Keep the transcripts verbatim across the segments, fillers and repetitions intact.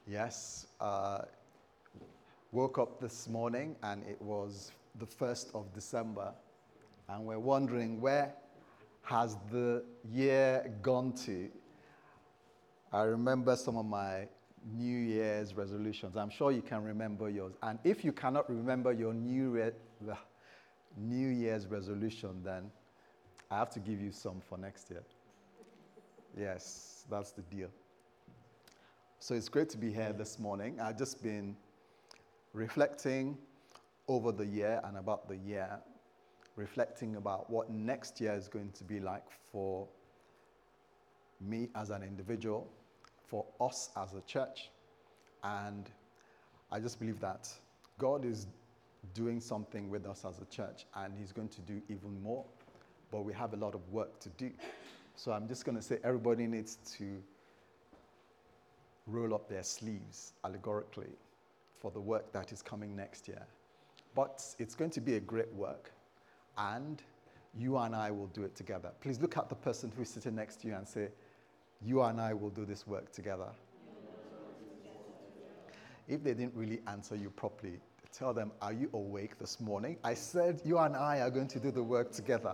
Yes, uh, woke up this morning and it was the first of December, and we're wondering, where has the year gone to? I remember some of my New Year's resolutions. I'm sure you can remember yours. And if you cannot remember your New, Re- the New Year's resolution, then I have to give you some for next year. Yes, that's the deal. So it's great to be here this morning. I've just been reflecting over the year and about the year, reflecting about what next year is going to be like for me as an individual, for us as a church. And I just believe that God is doing something with us as a church, and he's going to do even more. But we have a lot of work to do. So I'm just going to say everybody needs to roll up their sleeves, allegorically, for the work that is coming next year. But it's going to be a great work, and you and I will do it together. Please look at the person who's sitting next to you and say, you and I will do this work together. If they didn't really answer you properly, tell them, are you awake this morning? I said you and I are going to do the work together.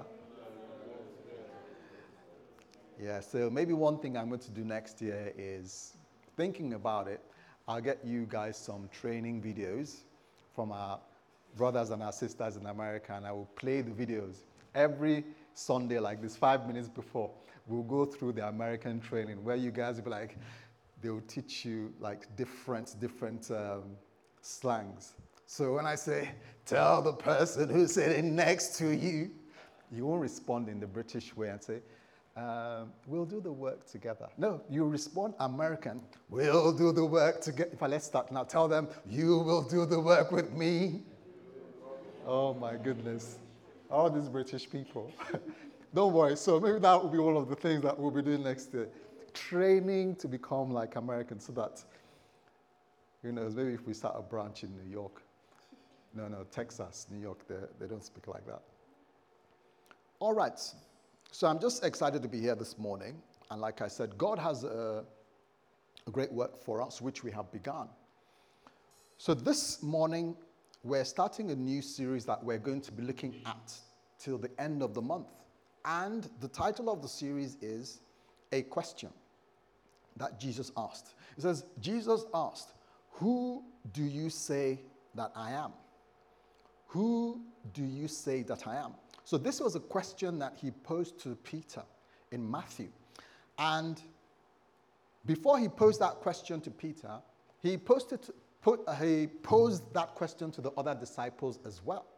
Yeah, so maybe one thing I'm going to do next year is, thinking about it, I'll get you guys some training videos from our brothers and our sisters in America, and I will play the videos every Sunday, like this, five minutes before. We'll go through the American training where you guys will be like, they'll teach you like different, different um, slangs. So when I say, tell the person who's sitting next to you, you won't respond in the British way and say, Um, we'll do the work together. No, you respond American. We'll do the work together. If I let's start now, tell them, you will do the work with me. Oh my goodness. All these British people. Don't worry. So maybe that will be one of the things that we'll be doing next year. Training to become like Americans, so that, who knows, maybe if we start a branch in New York. No, no, Texas, New York, they, they don't speak like that. All right. So I'm just excited to be here this morning. And like I said, God has a, a great work for us, which we have begun. So this morning, we're starting a new series that we're going to be looking at till the end of the month. And the title of the series is A Question That Jesus Asked. It says, Jesus asked, who do you say that I am? Who do you say that I am? So this was a question that he posed to Peter in Matthew. And before he posed that question to Peter, he, posted to, put, uh, he posed that question to the other disciples as well.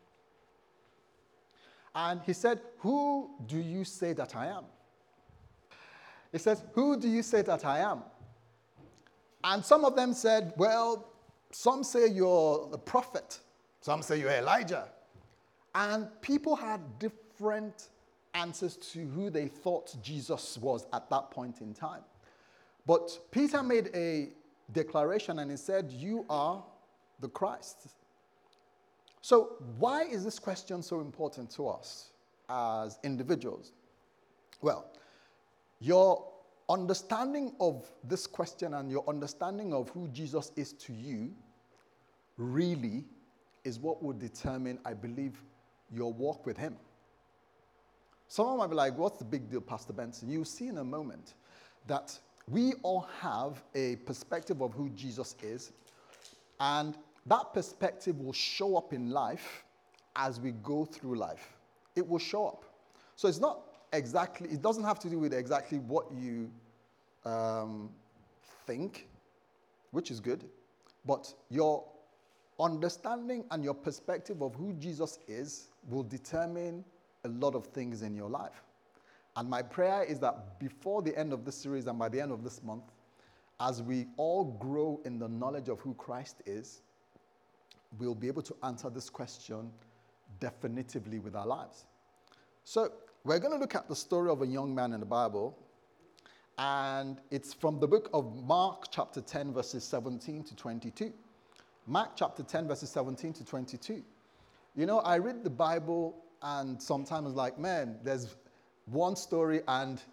And he said, who do you say that I am? He says, who do you say that I am? And some of them said, well, some say you're the prophet. Some say you're Elijah. And people had different answers to who they thought Jesus was at that point in time. But Peter made a declaration and he said, you are the Christ. So why is this question so important to us as individuals? Well, your understanding of this question and your understanding of who Jesus is to you really is what would determine, I believe, your walk with him. Someone might be like, what's the big deal, Pastor Benson? You'll see in a moment that we all have a perspective of who Jesus is, and that perspective will show up in life as we go through life. It will show up. So it's not exactly, it doesn't have to do with exactly what you um, think, which is good, but your understanding and your perspective of who Jesus is will determine a lot of things in your life. And my prayer is that before the end of this series and by the end of this month, as we all grow in the knowledge of who Christ is, we'll be able to answer this question definitively with our lives. So we're going to look at the story of a young man in the Bible, and it's from the book of Mark chapter ten, verses seventeen to twenty-two. Mark chapter ten, verses seventeen to twenty-two. You know, I read the Bible and sometimes like, man, there's one story and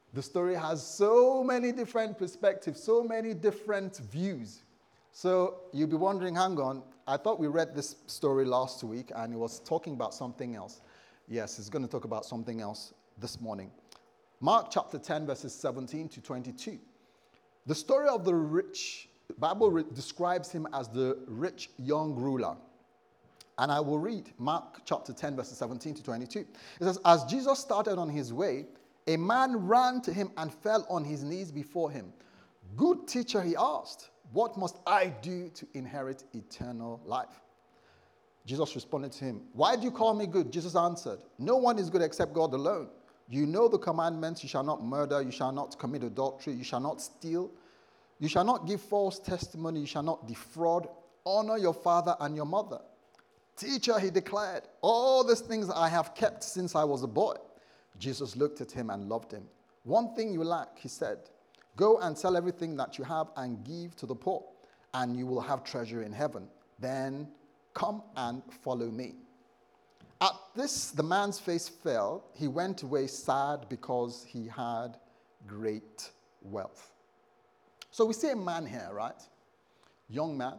The story has so many different perspectives, so many different views. So you'll be wondering, hang on, I thought we read this story last week and it was talking about something else. Yes, it's going to talk about something else this morning. Mark chapter ten, verses seventeen to twenty-two. The story of the rich, the Bible re- describes him as the rich young ruler. And I will read Mark chapter ten, verses seventeen to twenty-two. It says, as Jesus started on his way, a man ran to him and fell on his knees before him. Good teacher, he asked, what must I do to inherit eternal life? Jesus responded to him, why do you call me good? Jesus answered, no one is good except God alone. You know the commandments, you shall not murder, you shall not commit adultery, you shall not steal, you shall not give false testimony, you shall not defraud, honor your father and your mother. Teacher, he declared, all these things I have kept since I was a boy. Jesus looked at him and loved him. One thing you lack, he said, go and sell everything that you have and give to the poor, and you will have treasure in heaven. Then come and follow me. At this, the man's face fell. He went away sad because he had great wealth. So we see a man here, right? Young man.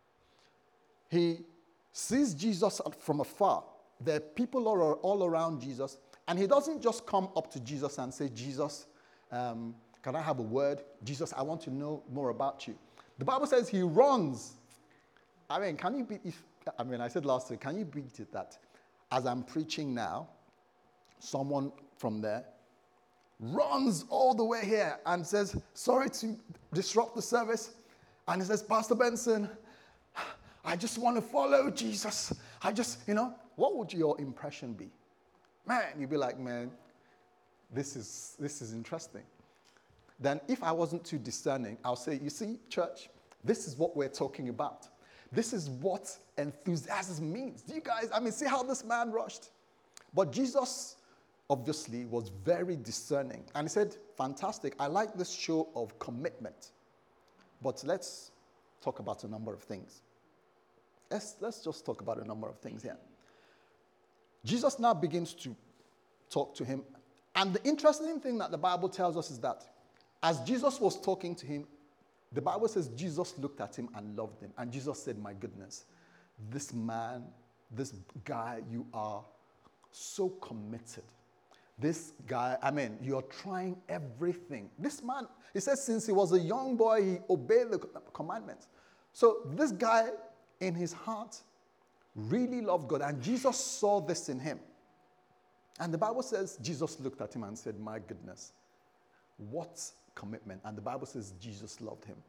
He sees Jesus from afar. There are people all, all around Jesus. And he doesn't just come up to Jesus and say, Jesus, um, can I have a word? Jesus, I want to know more about you. The Bible says he runs. I mean, can you beat, if, I mean, I said last week, can you beat it that as I'm preaching now, someone from there runs all the way here and says, sorry to disrupt the service. And he says, Pastor Benson, I just want to follow Jesus. I just, you know, what would your impression be? Man, you'd be like, man, this is this is interesting. Then if I wasn't too discerning, I'll say, you see, church, this is what we're talking about. This is what enthusiasm means. Do you guys, I mean, see how this man rushed? But Jesus obviously was very discerning. And he said, fantastic, I like this show of commitment. But let's talk about a number of things. Let's, let's just talk about a number of things here. Jesus now begins to talk to him. And the interesting thing that the Bible tells us is that as Jesus was talking to him, the Bible says Jesus looked at him and loved him. And Jesus said, my goodness, this man, this guy, you are so committed. This guy, I mean, you're trying everything. This man, he says since he was a young boy, he obeyed the commandments. So this guy in his heart really loved God. And Jesus saw this in him. And the Bible says Jesus looked at him and said, my goodness, what commitment. And the Bible says Jesus loved him.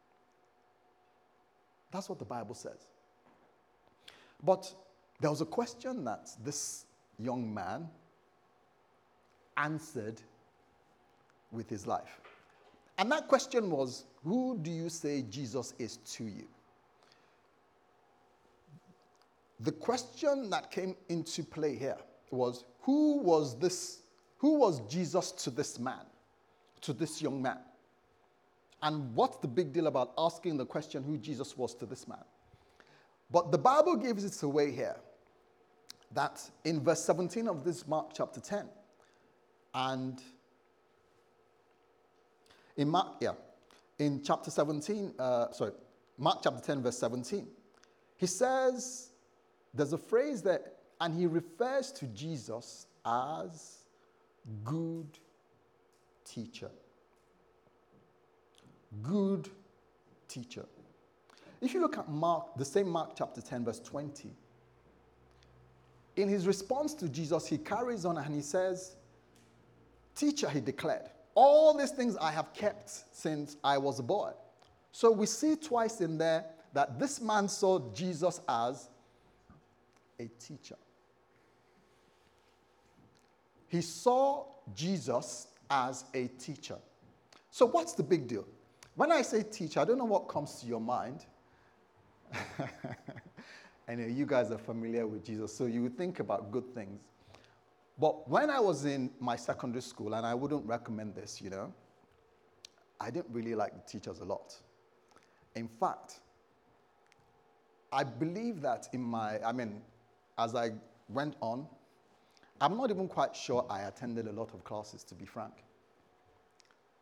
That's what the Bible says. But there was a question that this young man answered with his life. And that question was, who do you say Jesus is to you? The question that came into play here was, who was this, who was Jesus to this man, to this young man? And what's the big deal about asking the question who Jesus was to this man? But the Bible gives it away here, that in verse seventeen of this Mark chapter ten, and in Mark, yeah, in chapter seventeen, uh, sorry, Mark chapter ten, verse seventeen, he says, there's a phrase there, and he refers to Jesus as good teacher. Good teacher. If you look at Mark, the same Mark chapter ten, verse twenty, in his response to Jesus, he carries on and he says, teacher, he declared, all these things I have kept since I was a boy. So we see twice in there that this man saw Jesus as a teacher. He saw Jesus as a teacher. So what's the big deal? When I say teacher, I don't know what comes to your mind. I know you guys are familiar with Jesus, so you would think about good things. But when I was in my secondary school, and I wouldn't recommend this, you know, I didn't really like the teachers a lot. In fact, I believe that in my, I mean, as I went on, I'm not even quite sure I attended a lot of classes, to be frank.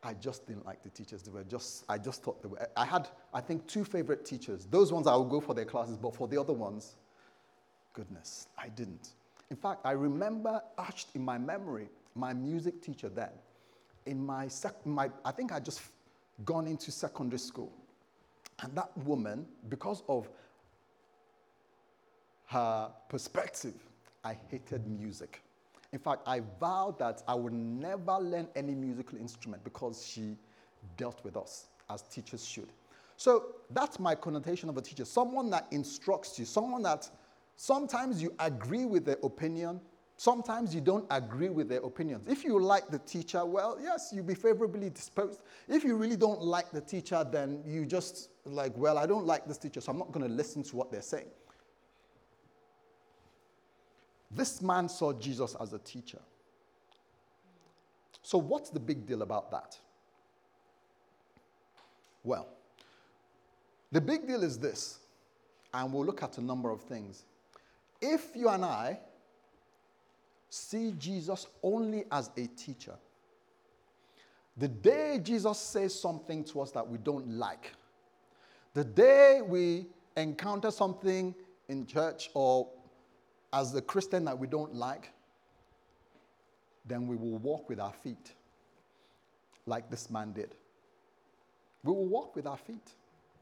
I just didn't like the teachers. They were just, I just thought they were, I had, I think, two favorite teachers. Those ones I would go for their classes, but for the other ones, goodness, I didn't. In fact, I remember etched in my memory, my music teacher then, in my, sec- my I think I just gone into secondary school. And that woman, because of her perspective, I hated music. In fact, I vowed that I would never learn any musical instrument because she dealt with us as teachers should. So that's my connotation of a teacher. Someone that instructs you, someone that sometimes you agree with their opinion, sometimes you don't agree with their opinions. If you like the teacher, well, yes, you'll be favorably disposed. If you really don't like the teacher, then you just like, well, I don't like this teacher, so I'm not going to listen to what they're saying. This man saw Jesus as a teacher. So what's the big deal about that? Well, the big deal is this, and we'll look at a number of things. If you and I see Jesus only as a teacher, the day Jesus says something to us that we don't like, the day we encounter something in church or as a Christian that we don't like, then we will walk with our feet like this man did. We will walk with our feet.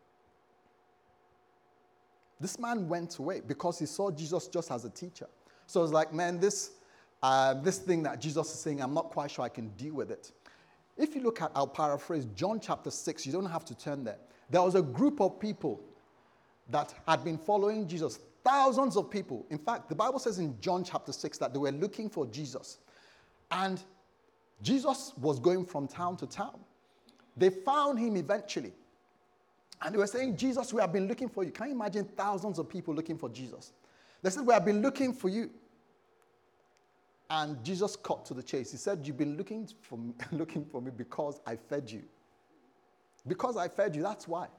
This man went away because he saw Jesus just as a teacher. So it's like, man, this, uh, this thing that Jesus is saying, I'm not quite sure I can deal with it. If you look at, I'll paraphrase, John chapter six, you don't have to turn there. There was a group of people that had been following Jesus. Thousands of people. In fact, the Bible says in John chapter six that they were looking for Jesus. And Jesus was going from town to town. They found him eventually. And they were saying, Jesus, we have been looking for you. Can you imagine thousands of people looking for Jesus? They said, we have been looking for you. And Jesus cut to the chase. He said, you've been looking for me, looking for me because I fed you. Because I fed you, that's why.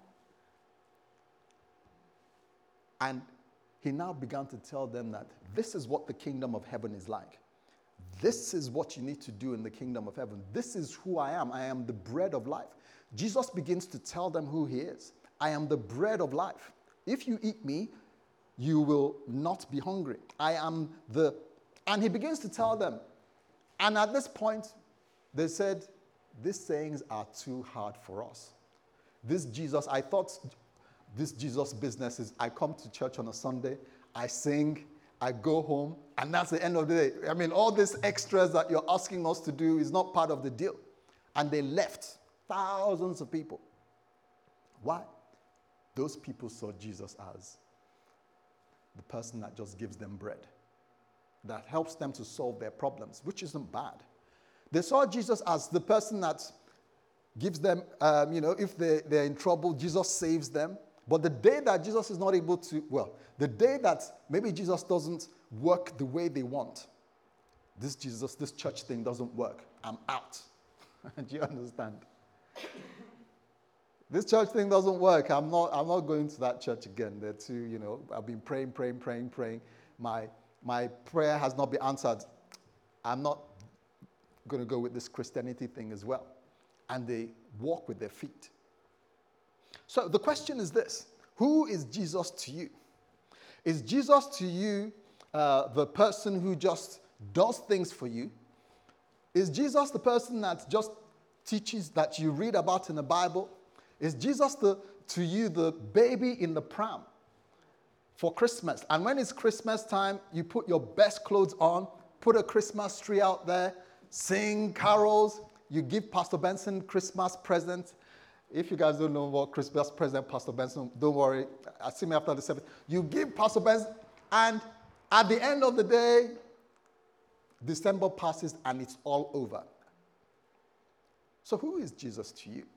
And he now began to tell them that this is what the kingdom of heaven is like. This is what you need to do in the kingdom of heaven. This is who I am. I am the bread of life. Jesus begins to tell them who he is. I am the bread of life. If you eat me, you will not be hungry. I am the... And he begins to tell them. And at this point, they said, these sayings are too hard for us. This Jesus, I thought... This Jesus business is I come to church on a Sunday, I sing, I go home, and that's the end of the day. I mean, all these extras that you're asking us to do is not part of the deal. And they left, thousands of people. Why? Those people saw Jesus as the person that just gives them bread, that helps them to solve their problems, which isn't bad. They saw Jesus as the person that gives them, um, you know, if they, they're in trouble, Jesus saves them. But the day that Jesus is not able to, well, the day that maybe Jesus doesn't work the way they want, this Jesus, this church thing doesn't work, I'm out. Do you understand? This church thing doesn't work. I'm not, I'm not going to that church again. They're too, you know, I've been praying, praying, praying, praying. My, my prayer has not been answered. I'm not going to go with this Christianity thing as well. And they walk with their feet. So the question is this: who is Jesus to you? Is Jesus to you uh, the person who just does things for you? Is Jesus the person that just teaches that you read about in the Bible? Is Jesus the, to you the baby in the pram for Christmas? And when it's Christmas time, you put your best clothes on, put a Christmas tree out there, sing carols, you give Pastor Benson Christmas presents. If you guys don't know what Christmas present Pastor Benson, don't worry. I see me after the service. You give Pastor Benson, and at the end of the day, December passes and it's all over. So who is Jesus to you?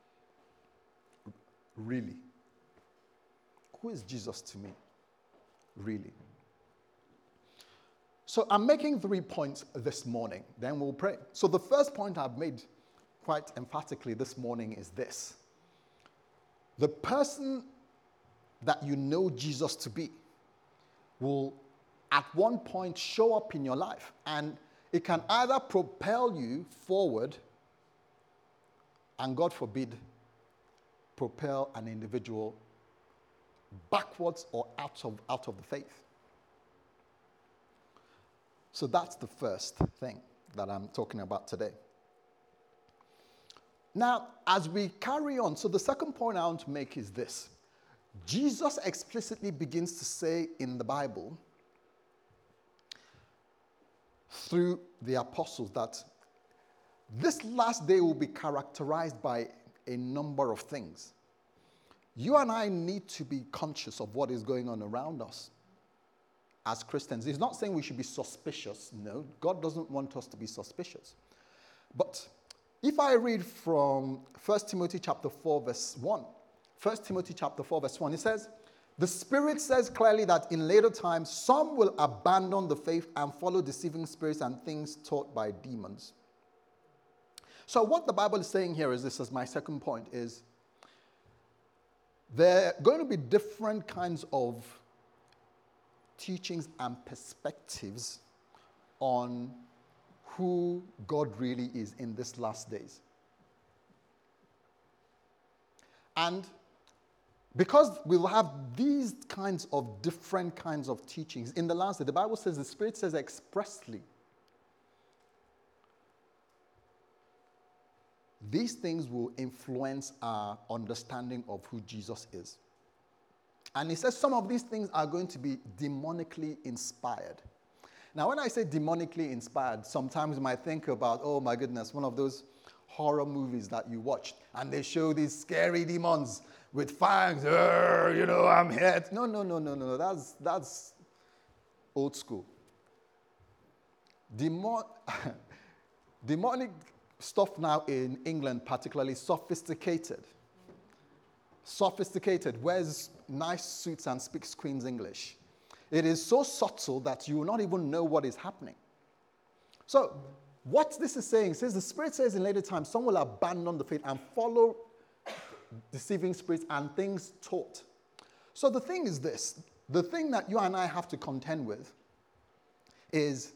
Really? Who is Jesus to me? Really? So I'm making three points this morning. Then we'll pray. So the first point I've made quite emphatically this morning is this: the person that you know Jesus to be will at one point show up in your life, and it can either propel you forward and God forbid, propel an individual backwards or out of, out of the faith. So that's the first thing that I'm talking about today. Now, as we carry on, so the second point I want to make is this. Jesus explicitly begins to say in the Bible, through the apostles, that this last day will be characterized by a number of things. You and I need to be conscious of what is going on around us as Christians. He's not saying we should be suspicious. No, God doesn't want us to be suspicious. But if I read from First Timothy chapter four, verse one, First Timothy chapter four, verse one, it says, the Spirit says clearly that in later times, some will abandon the faith and follow deceiving spirits and things taught by demons. So what the Bible is saying here is this, as my second point, is there are going to be different kinds of teachings and perspectives on who God really is in this last days. And because we will have these kinds of different kinds of teachings in the last day, the Bible says, the Spirit says expressly, these things will influence our understanding of who Jesus is. And he says some of these things are going to be demonically inspired. Now, when I say demonically inspired, sometimes you might think about, oh my goodness, one of those horror movies that you watched, and they show these scary demons with fangs. You know, I'm here. No, no, no, no, no. That's that's old school. Demon, demonic stuff now in England, particularly sophisticated. Sophisticated, wears nice suits and speaks Queen's English. It is so subtle that you will not even know what is happening. So, what this is saying, says the Spirit says in later times, some will abandon the faith and follow deceiving spirits and things taught. So the thing is this, the thing that you and I have to contend with is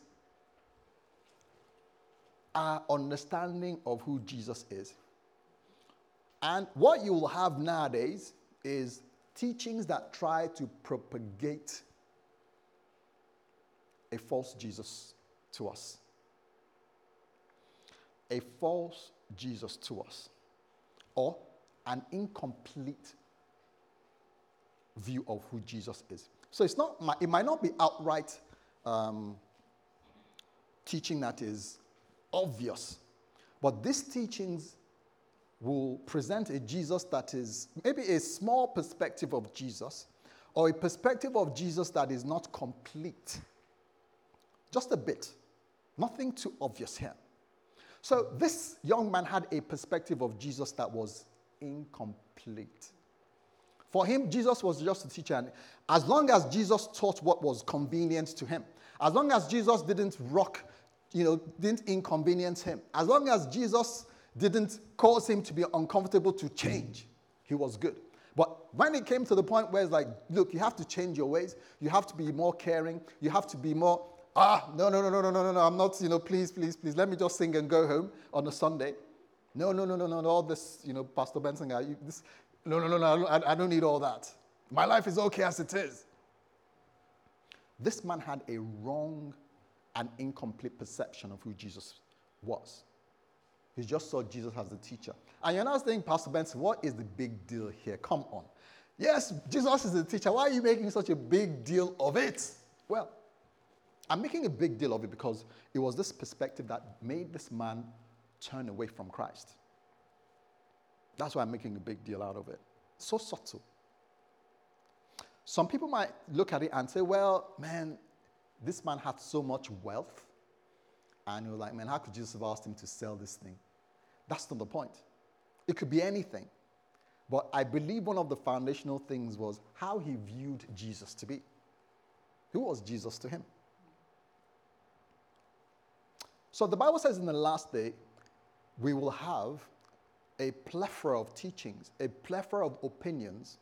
our understanding of who Jesus is. And what you will have nowadays is teachings that try to propagate a false Jesus to us. A false Jesus to us. Or an incomplete view of who Jesus is. So it's not, it might not be outright um, teaching that is obvious, but these teachings will present a Jesus that is maybe a small perspective of Jesus, or a perspective of Jesus that is not complete. Just a bit. Nothing too obvious here. So this young man had a perspective of Jesus that was incomplete. For him, Jesus was just a teacher, and as long as Jesus taught what was convenient to him, as long as Jesus didn't rock, you know, didn't inconvenience him, as long as Jesus didn't cause him to be uncomfortable to change, he was good. But when it came to the point where it's like, look, you have to change your ways, you have to be more caring, you have to be more, ah, no, no, no, no, no, no, no, no, I'm not, you know, please, please, please, let me just sing and go home on a Sunday. No, no, no, no, no, all this, you know, Pastor Benson guy, you, this, no, no, no, no, I, I don't need all that. My life is okay as it is. This man had a wrong and incomplete perception of who Jesus was. He just saw Jesus as the teacher. And you're not saying, Pastor Benson, what is the big deal here? Come on. Yes, Jesus is the teacher. Why are you making such a big deal of it? Well, I'm making a big deal of it because it was this perspective that made this man turn away from Christ. That's why I'm making a big deal out of it. So subtle. Some people might look at it and say, well, man, this man had so much wealth. And you're like, man, how could Jesus have asked him to sell this thing? That's not the point. It could be anything. But I believe one of the foundational things was how he viewed Jesus to be. Who was Jesus to him? So the Bible says in the last day, we will have a plethora of teachings, a plethora of opinions.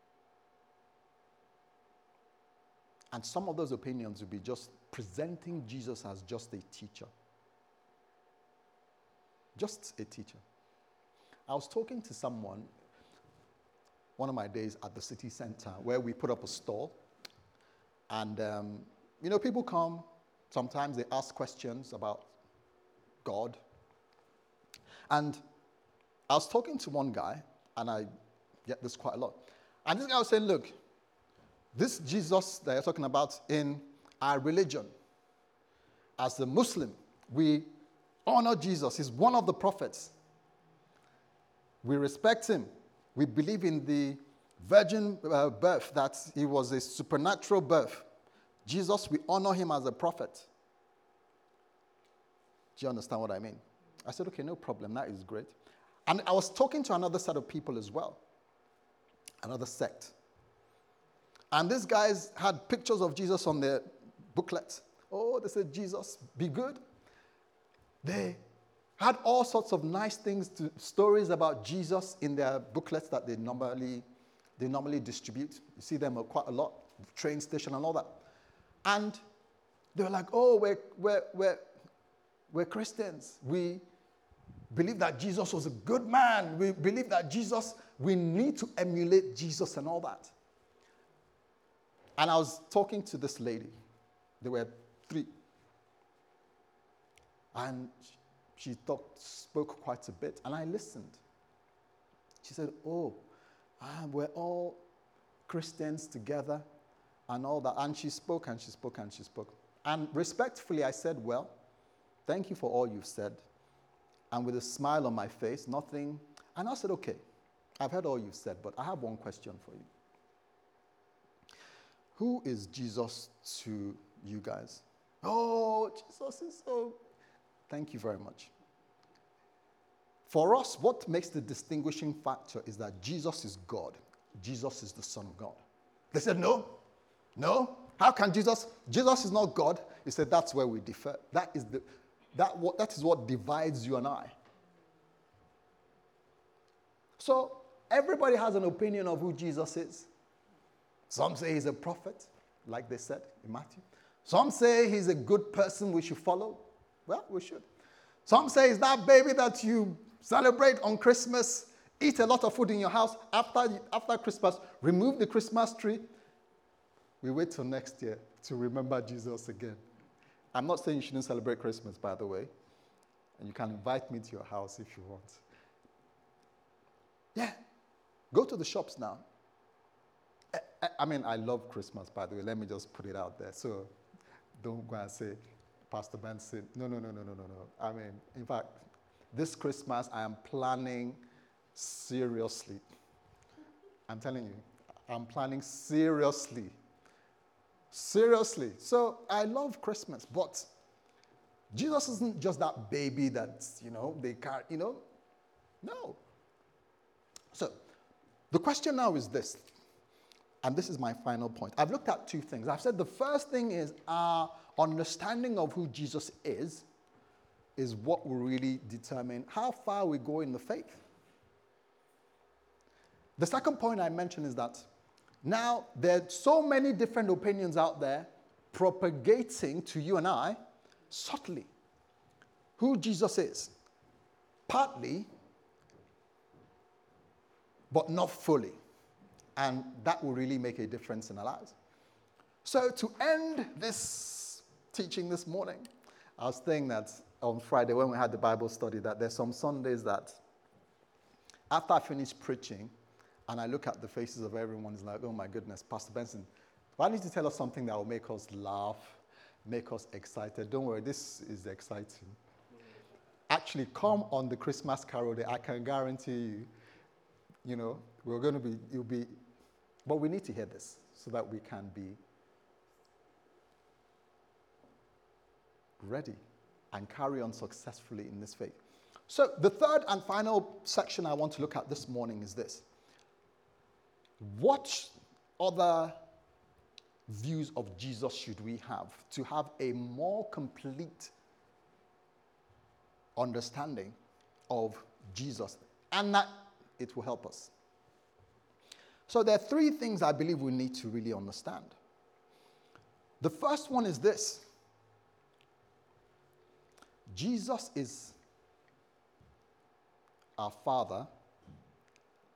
And some of those opinions will be just presenting Jesus as just a teacher. Just a teacher. I was talking to someone one of my days at the city center where we put up a stall. And, um, you know, people come, sometimes they ask questions about God. And I was talking to one guy, and I get this quite a lot. And this guy was saying, look, this Jesus that you're talking about in our religion, as a Muslim, we honor Jesus. He's one of the prophets. We respect him. We believe in the virgin uh, birth, that he was a supernatural birth. Jesus, we honor him as a prophet. Do you understand what I mean? I said, okay, no problem. That is great. And I was talking to another set of people as well, another sect. And these guys had pictures of Jesus on their booklets. Oh, they said, Jesus, be good. They had all sorts of nice things, to, stories about Jesus in their booklets that they normally, they normally distribute. You see them quite a lot, train station and all that. And they were like, oh, we're, we're, we're, we're Christians. We believe that Jesus was a good man. We believe that Jesus, we need to emulate Jesus and all that. And I was talking to this lady. There were three. And she talked, spoke quite a bit, and I listened. She said, oh, ah, we're all Christians together and all that. And she spoke and she spoke and she spoke. And respectfully, I said, well, thank you for all you've said. And with a smile on my face, nothing. And I said, okay, I've heard all you've said, but I have one question for you. Who is Jesus to you guys? Oh, Jesus is so... Thank you very much. For us, what makes the distinguishing factor is that Jesus is God. Jesus is the Son of God. They said, no, no. How can Jesus? Jesus is not God. He said, that's where we differ. That is, the, that, what, that is what divides you and I. So everybody has an opinion of who Jesus is. Some say he's a prophet, like they said in Matthew. Some say he's a good person we should follow. Well, we should. Some say it's that baby that you celebrate on Christmas, eat a lot of food in your house. After, after Christmas, remove the Christmas tree. We wait till next year to remember Jesus again. I'm not saying you shouldn't celebrate Christmas, by the way. And you can invite me to your house if you want. Yeah. Go to the shops now. I, I mean, I love Christmas, by the way. Let me just put it out there. So don't go and say, Pastor Ben said, no, no, no, no, no, no, no. I mean, in fact, this Christmas I am planning seriously. I'm telling you, I'm planning seriously. Seriously. So I love Christmas, but Jesus isn't just that baby that, you know, they can't, you know. No. So the question now is this, and this is my final point. I've looked at two things. I've said the first thing is our understanding of who Jesus is, is what will really determine how far we go in the faith. The second point I mentioned is that now there are so many different opinions out there propagating to you and I subtly who Jesus is. Partly, but not fully. And that will really make a difference in our lives. So to end this teaching this morning, I was saying that on Friday when we had the Bible study that there's some Sundays that after I finish preaching and I look at the faces of everyone, it's like, oh my goodness, Pastor Benson, why don't you tell us something that will make us laugh, make us excited? Don't worry, this is exciting. Actually, come on the Christmas Carol Day, I can guarantee you, you know, we're going to be, you'll be, but we need to hear this so that we can be ready and carry on successfully in this faith. So the third and final section I want to look at this morning is this. What other views of Jesus should we have to have a more complete understanding of Jesus, and that it will help us? So there are three things I believe we need to really understand. The first one is this. Jesus is our Father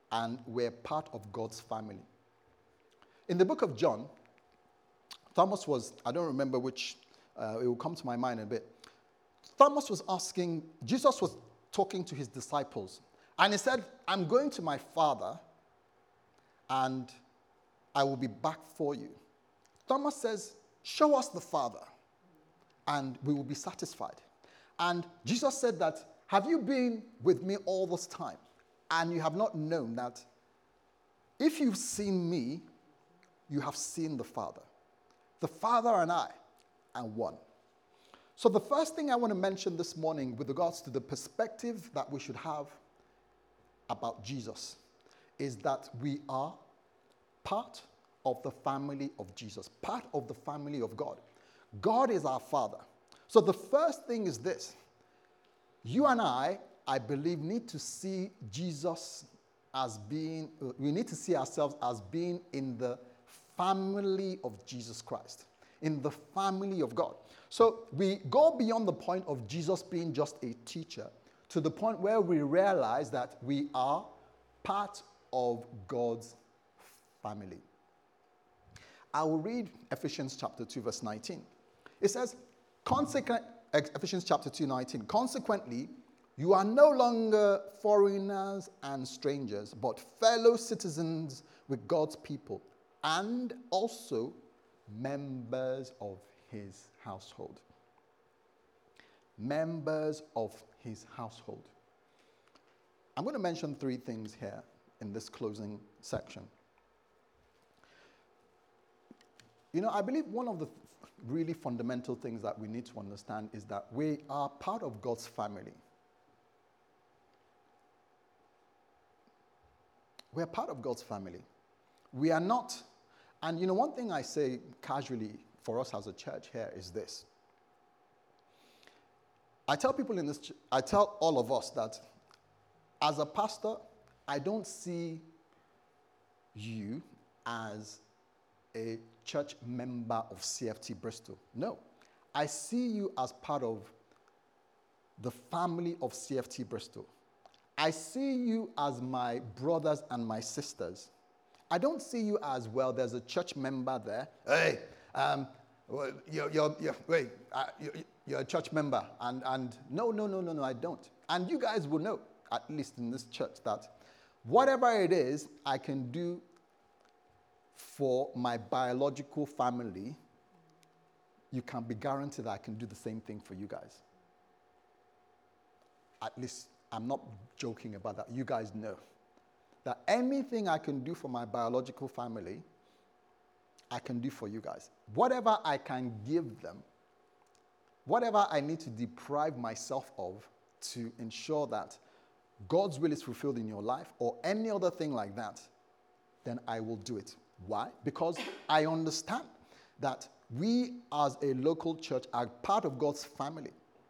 and we're part of God's family. In the book of John, Thomas was, I don't remember which, uh, it will come to my mind in a bit. Thomas was asking, Jesus was talking to his disciples, and he said, I'm going to my Father, and I will be back for you. Thomas says, show us the Father, and we will be satisfied. And Jesus said that, have you been with me all this time, and you have not known that if you've seen me, you have seen the Father. The Father and I are one. So the first thing I want to mention this morning with regards to the perspective that we should have about Jesus is that we are part of the family of Jesus, part of the family of God. God is our Father. So the first thing is this. You and I, I believe, need to see Jesus as being, we need to see ourselves as being in the family of Jesus Christ, in the family of God. So we go beyond the point of Jesus being just a teacher to the point where we realize that we are part of God's family. I will read Ephesians chapter two, verse nineteen. It says, Consequent, Ephesians chapter two, nineteen, consequently, you are no longer foreigners and strangers, but fellow citizens with God's people, and also members of his household. Members of his household. I'm going to mention three things here in this closing section. You know, I believe one of the really fundamental things that we need to understand is that we are part of God's family. We are part of God's family. We are not, and you know, one thing I say casually for us as a church here is this. I tell people in this, ch- I tell all of us that as a pastor, I don't see you as a church member of C F T Bristol. No. I see you as part of the family of C F T Bristol. I see you as my brothers and my sisters. I don't see you as, well, there's a church member there. Hey, um, well, you're, you're, you're, wait, uh, you're, you're a church member. And, and no, no, no, no, no, I don't. And you guys will know, at least in this church, that whatever it is I can do for my biological family, you can be guaranteed that I can do the same thing for you guys. At least I'm not joking about that. You guys know that anything I can do for my biological family, I can do for you guys. Whatever I can give them, whatever I need to deprive myself of to ensure that God's will is fulfilled in your life or any other thing like that, then I will do it. Why? Because I understand that we as a local church are part of God's family.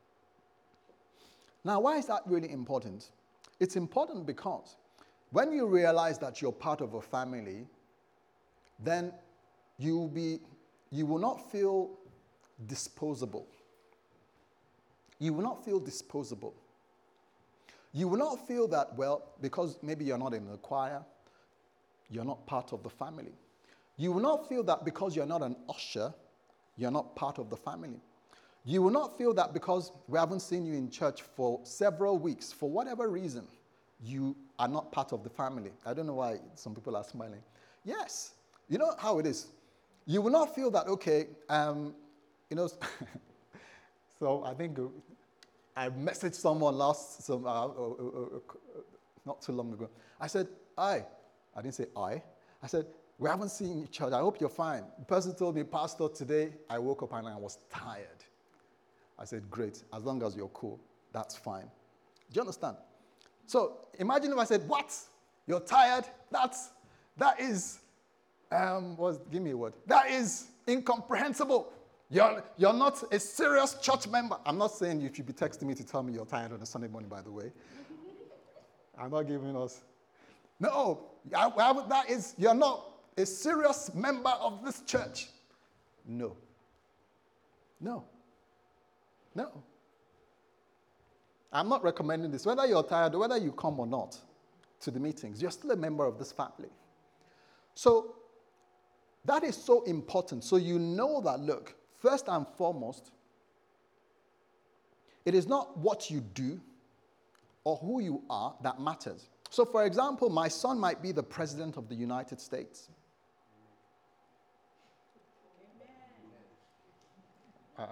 Now, why is that really important? It's important because when you realize that you're part of a family, then you will be, you will not feel disposable. You will not feel disposable. You will not feel that, well, because maybe you're not in the choir, you're not part of the family. You will not feel that because you're not an usher, you're not part of the family. You will not feel that because we haven't seen you in church for several weeks, for whatever reason, you are not part of the family. I don't know why some people are smiling. Yes, you know how it is. You will not feel that, okay, um, you know, so I think I messaged someone last, some, uh, uh, uh, uh, not too long ago. I said, I, I didn't say I, I said, we haven't seen each other. I hope you're fine. The person told me, Pastor, today I woke up and I was tired. I said, great. As long as you're cool, that's fine. Do you understand? So imagine if I said, what? You're tired? That's, that is, um, was, give me a word. That is incomprehensible. You're, you're not a serious church member. I'm not saying you should be texting me to tell me you're tired on a Sunday morning, by the way. I'm not giving us. No, I, I, that is, you're not a serious member of this church. No. No. No. I'm not recommending this. Whether you're tired, whether you come or not, to the meetings. You're still a member of this family. So that is so important. So you know that, look, first and foremost, it is not what you do or who you are that matters. So, for example, my son might be the president of the United States. Uh,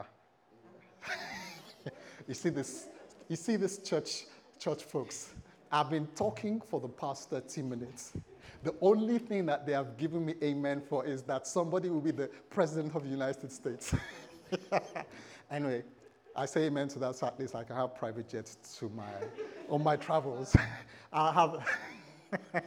you see this? You see this church, church folks? I've been talking for the past thirty minutes. The only thing that they have given me amen for is that somebody will be the president of the United States. Anyway, I say amen to that, so at least I can have private jets to my on my travels. I have.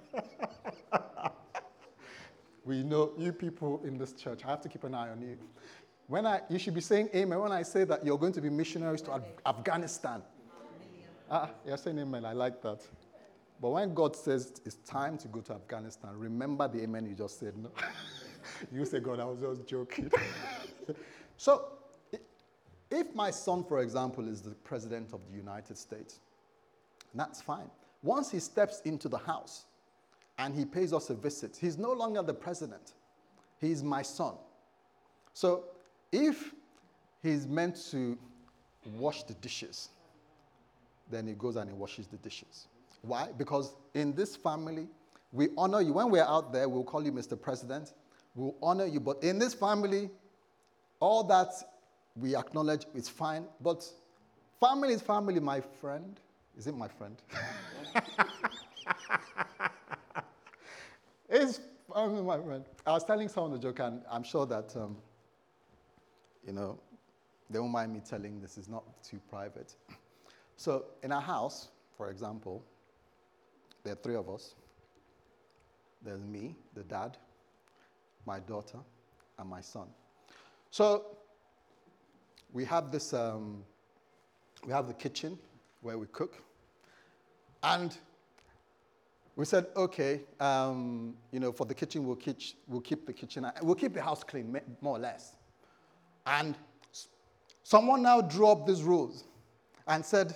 We know you people in this church. I have to keep an eye on you. When I, you should be saying amen when I say that you're going to be missionaries to Af- Afghanistan. Ah, you're saying amen. I like that. But when God says it's time to go to Afghanistan, remember the amen you just said. No, you say, God, I was just joking. So, if my son, for example, is the president of the United States, that's fine. Once he steps into the house and he pays us a visit, he's no longer the president. He's my son. So if he's meant to wash the dishes, then he goes and he washes the dishes. Why? Because in this family, we honor you. When we're out there, we'll call you Mister President. We'll honor you. But in this family, all that we acknowledge is fine. But family is family, my friend. Is it my friend? It's family, my friend. I was telling someone the joke, and I'm sure that, um, you know, they won't mind me telling this. It's not too private. So in our house, for example, there are three of us. There's me, the dad, my daughter, and my son. So we have this, um, we have the kitchen where we cook. And we said, okay, um, you know, for the kitchen, we'll keep, we'll keep the kitchen, we'll keep the house clean, more or less. And someone now drew up these rules and said,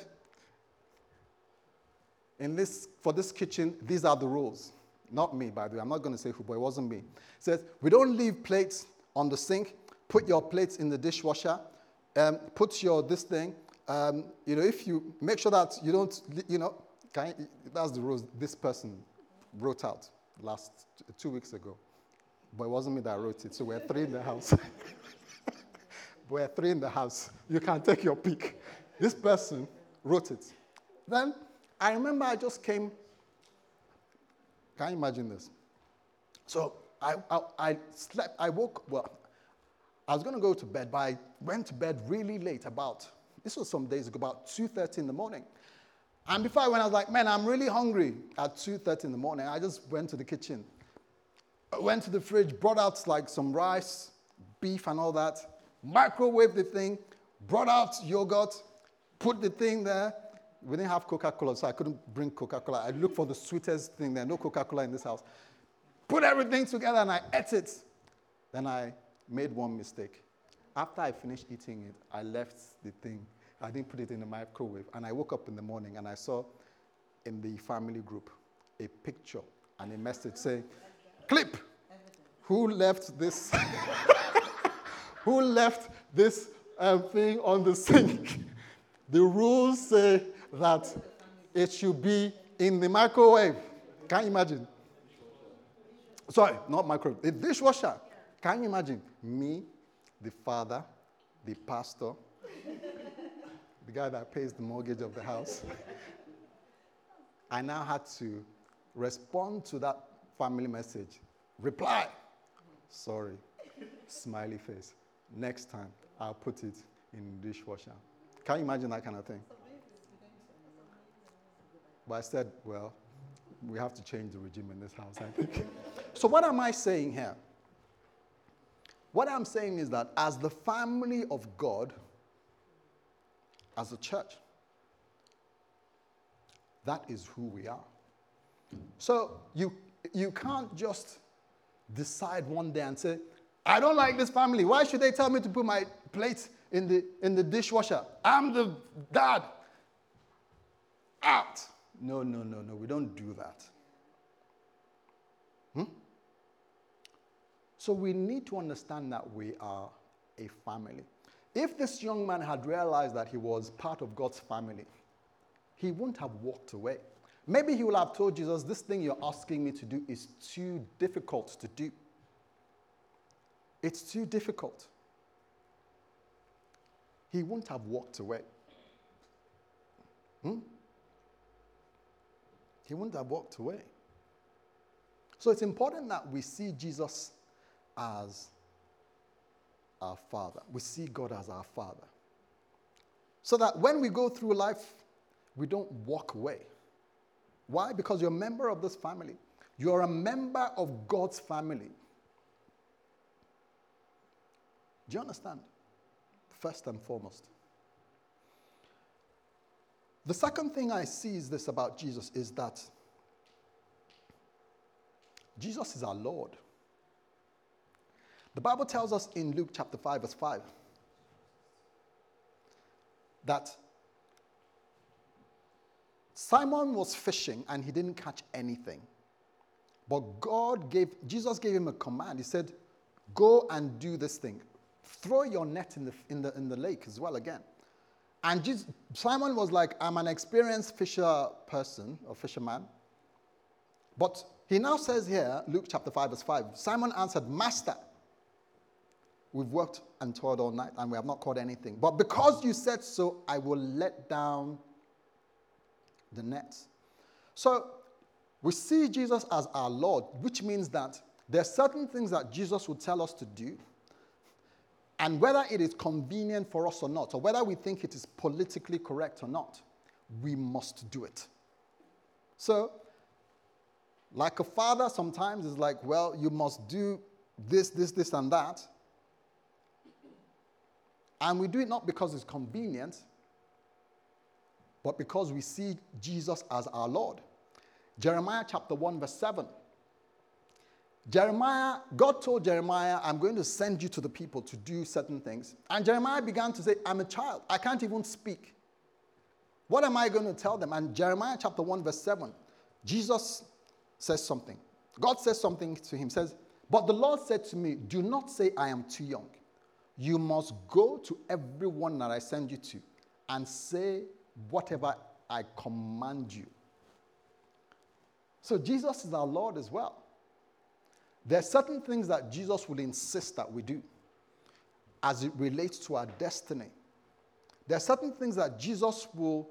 in this, for this kitchen, these are the rules. Not me, by the way. I'm not going to say who, but it wasn't me. It says, we don't leave plates on the sink. Put your plates in the dishwasher. Um, put your this thing. Um, you know, if you make sure that you don't, you know, can you, that's the rules this person wrote out last two weeks ago. But it wasn't me that wrote it. So we're three in the house. We're three in the house. You can take your pick. This person wrote it. Then I remember I just came. Can you imagine this? So I, I, I slept, I woke, well, I was going to go to bed, but I went to bed really late, about, this was some days ago, about two thirty in the morning. And before I went, I was like, man, I'm really hungry at two thirty in the morning. I just went to the kitchen. I went to the fridge, brought out like some rice, beef and all that, microwaved the thing, brought out yogurt, put the thing there. We didn't have Coca-Cola, so I couldn't bring Coca-Cola. I looked for the sweetest thing there, no Coca-Cola in this house. Put everything together and I ate it. Then I made one mistake. After I finished eating it, I left the thing. I didn't put it in the microwave. And I woke up in the morning and I saw in the family group a picture and a message saying, clip, who left this, who left this um, thing on the sink? The rules say that it should be in the microwave. Can you imagine? Sorry, not microwave. The dishwasher. Can you imagine? Me, the father, the pastor, the guy that pays the mortgage of the house. I now had to respond to that family message. Reply. Sorry. Smiley face. Next time, I'll put it in the dishwasher. Can you imagine that kind of thing? But I said, well, we have to change the regime in this house, I think. So what am I saying here? What I'm saying is that as the family of God, as a church, that is who we are. So you, you can't just decide one day and say, I don't like this family. Why should they tell me to put my plates in the, in the dishwasher? I'm the dad. Out. No, no, no, no. We don't do that. Hmm? So we need to understand that we are a family. If this young man had realized that he was part of God's family, he wouldn't have walked away. Maybe he would have told Jesus, this thing you're asking me to do is too difficult to do. It's too difficult. He wouldn't have walked away. Hmm? He wouldn't have walked away. So it's important that we see Jesus as our Father. We see God as our Father. So that when we go through life, we don't walk away. Why? Because you're a member of this family. You're a member of God's family. Do you understand? First and foremost. The second thing I see is this about Jesus is that Jesus is our Lord. The Bible tells us in Luke chapter five, verse five, that Simon was fishing and he didn't catch anything. But God gave, Jesus gave him a command. He said, go and do this thing. Throw your net in the, in the, in the lake as well again. And Jesus, Simon was like, I'm an experienced fisher person or fisherman. But he now says here, Luke chapter five, verse five, Simon answered, Master, we've worked and toiled all night and we have not caught anything. But because you said so, I will let down the nets. So we see Jesus as our Lord, which means that there are certain things that Jesus will tell us to do. And whether it is convenient for us or not, or whether we think it is politically correct or not, we must do it. So, like a father sometimes is like, well, you must do this, this, this, and that. And we do it not because it's convenient, but because we see Jesus as our Lord. Jeremiah chapter one, verse seven. Jeremiah, God told Jeremiah, I'm going to send you to the people to do certain things. And Jeremiah began to say, I'm a child. I can't even speak. What am I going to tell them? And Jeremiah chapter one, verse seven, Jesus says something. God says something to him, says, but the Lord said to me, do not say I am too young. You must go to everyone that I send you to and say whatever I command you. So Jesus is our Lord as well. There are certain things that Jesus will insist that we do as it relates to our destiny. There are certain things that Jesus will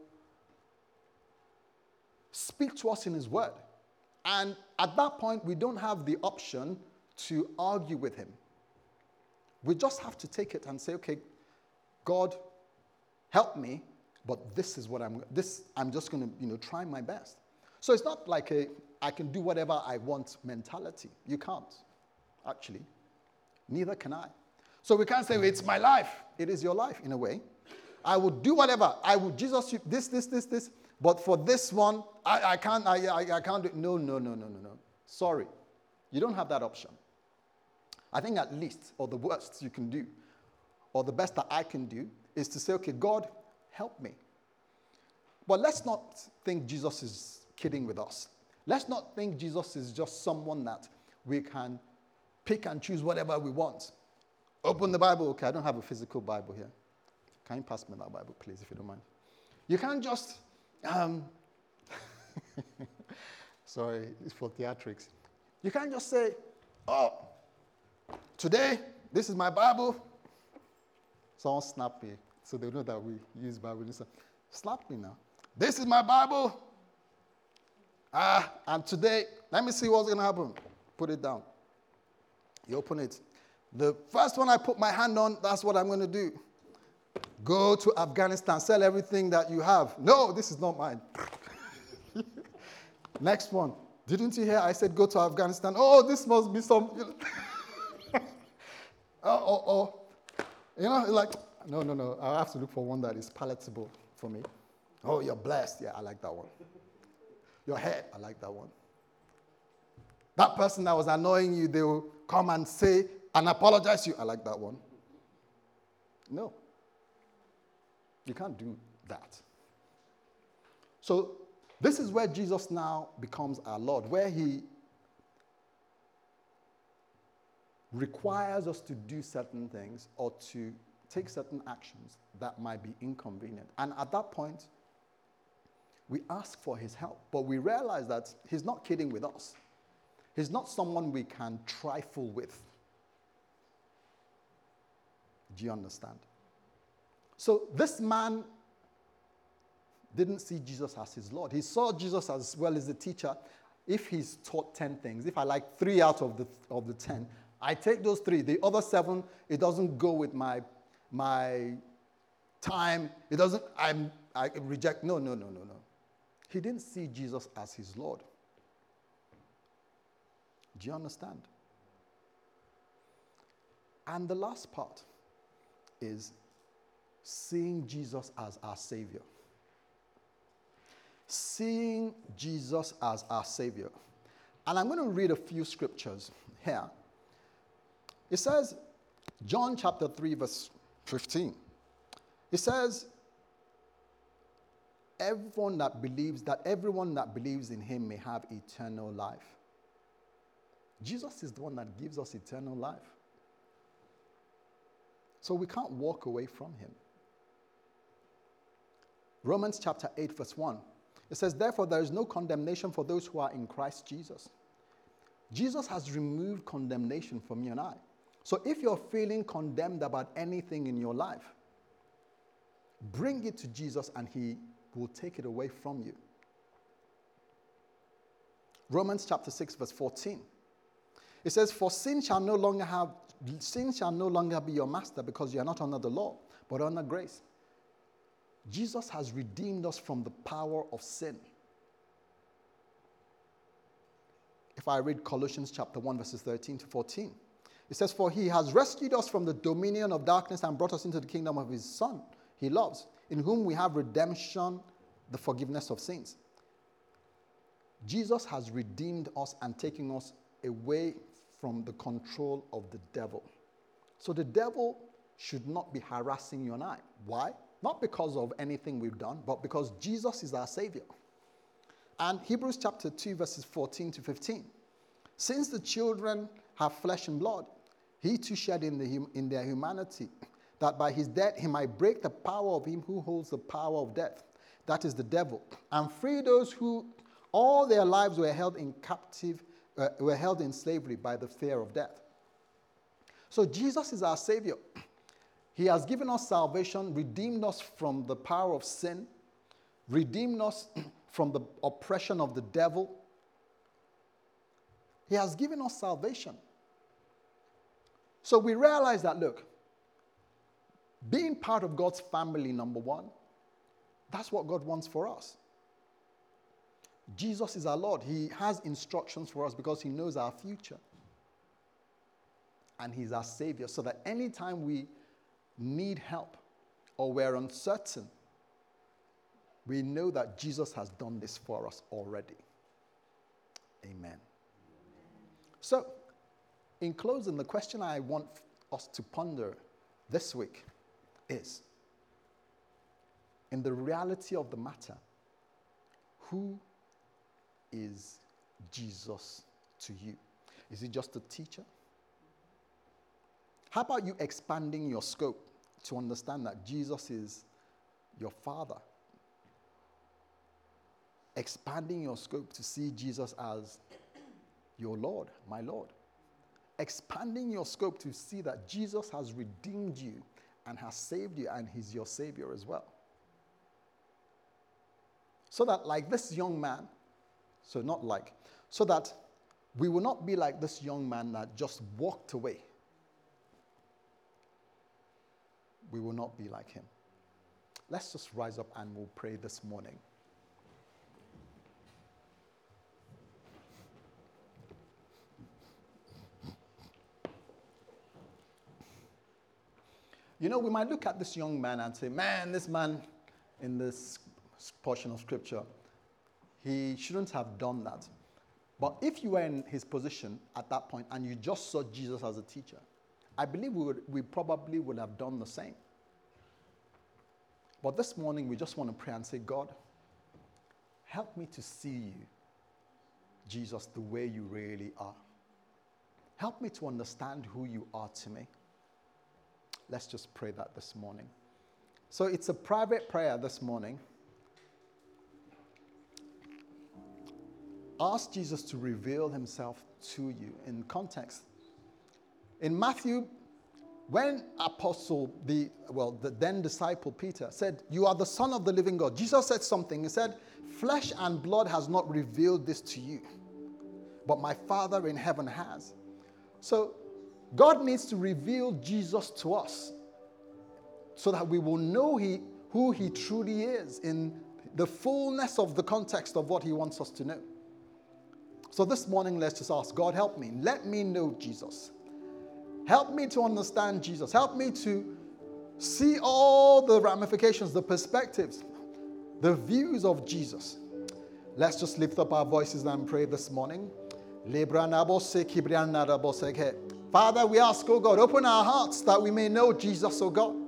speak to us in his word. And at that point, we don't have the option to argue with him. We just have to take it and say, okay, God, help me, but this is what I'm, this, I'm just going to, you know, try my best. So it's not like a, I can do whatever I want mentality. You can't, actually. Neither can I. So we can't say, it's my life. It is your life, in a way. I will do whatever. I will, Jesus, this, this, this, this. But for this one, I, I can't, I, I, I can't do it. No, no, no, no, no, no. Sorry. You don't have that option. I think at least, or the worst you can do, or the best that I can do, is to say, okay, God, help me. But let's not think Jesus is kidding with us. Let's not think Jesus is just someone that we can pick and choose whatever we want. Open the Bible. Okay, I don't have a physical Bible here. Can you pass me that Bible, please, if you don't mind? You can't just, um, sorry, it's for theatrics. You can't just say, oh, today, this is my Bible. Someone snap me, so they know that we use Bible. Slap me now. This is my Bible. Ah, and today, let me see what's going to happen. Put it down. You open it. The first one I put my hand on, that's what I'm going to do. Go to Afghanistan, sell everything that you have. No, this is not mine. Next one. Didn't you hear I said go to Afghanistan? Oh, this must be some... oh, oh, oh. You know, like, no, no, no. I have to look for one that is palatable for me. Oh, you're blessed. Yeah, I like that one. Your hair, I like that one. That person that was annoying you, they will come and say and apologize to you. I like that one. No. You can't do that. So This is where Jesus now becomes our Lord, where he requires us to do certain things or to take certain actions that might be inconvenient. And at that point, we ask for his help, but we realize that he's not kidding with us. He's not someone we can trifle with. Do you understand? So this man didn't see Jesus as his Lord. He saw Jesus as well as a teacher. If he's taught ten things, if I like three out of the of the ten, I take those three. The other seven, it doesn't go with my my time. It doesn't, I'm, I reject. No, no, no, no, no. He didn't see Jesus as his Lord. Do you understand? And the last part is seeing Jesus as our Savior. Seeing Jesus as our Savior. And I'm going to read a few scriptures here. It says, John chapter three, verse fifteen. It says, everyone that believes, that everyone that believes in him may have eternal life. Jesus is the one that gives us eternal life. So we can't walk away from him. Romans chapter eight, verse one. It says, therefore, there is no condemnation for those who are in Christ Jesus. Jesus has removed condemnation from you and I. So if you're feeling condemned about anything in your life, bring it to Jesus and he will take it away from you. Romans chapter six, verse fourteen. It says, for sin shall no longer have, sin shall no longer be your master, because you are not under the law, but under grace. Jesus has redeemed us from the power of sin. If I read Colossians chapter one, verses thirteen to fourteen, it says, for he has rescued us from the dominion of darkness and brought us into the kingdom of his Son he loves, in whom we have redemption, the forgiveness of sins. Jesus has redeemed us and taken us away from the control of the devil. So the devil should not be harassing you and I. Why? Not because of anything we've done, but because Jesus is our Savior. And Hebrews chapter two, verses fourteen to fifteen. Since the children have flesh and blood, he too shared in, the, in their humanity, that by his death he might break the power of him who holds the power of death, that is the devil, and free those who all their lives were held in captive, uh, were held in slavery by the fear of death. So Jesus is our Savior. He has given us salvation, redeemed us from the power of sin, redeemed us from the oppression of the devil. He has given us salvation. So we realize that, look, being part of God's family, number one, that's what God wants for us. Jesus is our Lord. He has instructions for us because he knows our future. And he's our Savior, so that anytime we need help or we're uncertain, we know that Jesus has done this for us already. Amen. So, in closing, the question I want us to ponder this week is, in the reality of the matter, who is Jesus to you? Is he just a teacher? How about you expanding your scope to understand that Jesus is your Father? Expanding your scope to see Jesus as your Lord, my Lord. Expanding your scope to see that Jesus has redeemed you and has saved you, and he's your Savior as well. So that, like this young man, so not like, so that we will not be like this young man that just walked away. We will not be like him. Let's just rise up and we'll pray this morning. You know, we might look at this young man and say, man, this man in this portion of scripture, he shouldn't have done that. But if you were in his position at that point and you just saw Jesus as a teacher, I believe we, would, we probably would have done the same. But this morning, we just want to pray and say, God, help me to see you, Jesus, the way you really are. Help me to understand who you are to me. Let's just pray that this morning. So it's a private prayer this morning. Ask Jesus to reveal himself to you in context. In Matthew, when apostle, the well, the then disciple Peter said, "You are the Son of the living God," Jesus said something. He said, "Flesh and blood has not revealed this to you, but my Father in heaven has." So God needs to reveal Jesus to us so that we will know he, who he truly is in the fullness of the context of what he wants us to know. So this morning, let's just ask, God, help me. Let me know Jesus. Help me to understand Jesus. Help me to see all the ramifications, the perspectives, the views of Jesus. Let's just lift up our voices and pray this morning. Father, we ask, oh God, open our hearts that we may know Jesus, oh God.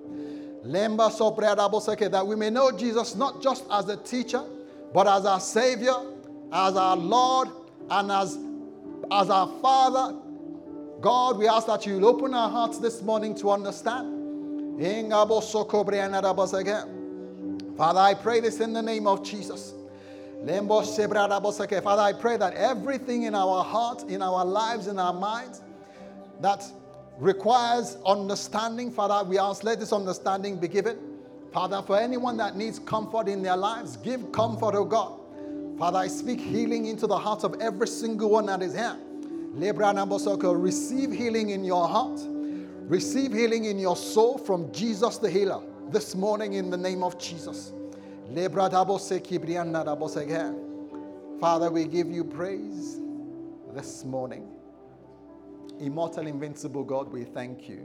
That we may know Jesus not just as a teacher, but as our Savior, as our Lord, and as, as our Father. God, we ask that you'll open our hearts this morning to understand. Father, I pray this in the name of Jesus. Father, I pray that everything in our heart, in our lives, in our minds, that requires understanding, Father, we ask, let this understanding be given. Father, for anyone that needs comfort in their lives, give comfort, oh God. Father, I speak healing into the heart of every single one that is here. Receive healing in your heart. Receive healing in your soul from Jesus the healer this morning in the name of Jesus. Father, we give you praise this morning. Immortal, invincible God, we thank you.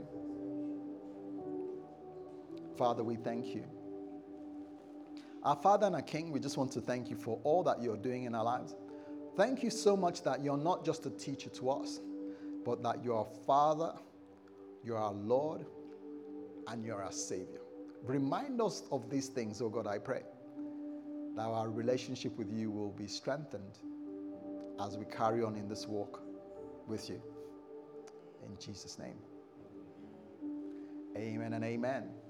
Father, we thank you. Our Father and our King, we just want to thank you for all that you're doing in our lives. Thank you so much that you're not just a teacher to us, but that you're our Father, you're our Lord, and you're our Savior. Remind us of these things, oh God, I pray, that our relationship with you will be strengthened as we carry on in this walk with you. In Jesus' name. Amen and amen.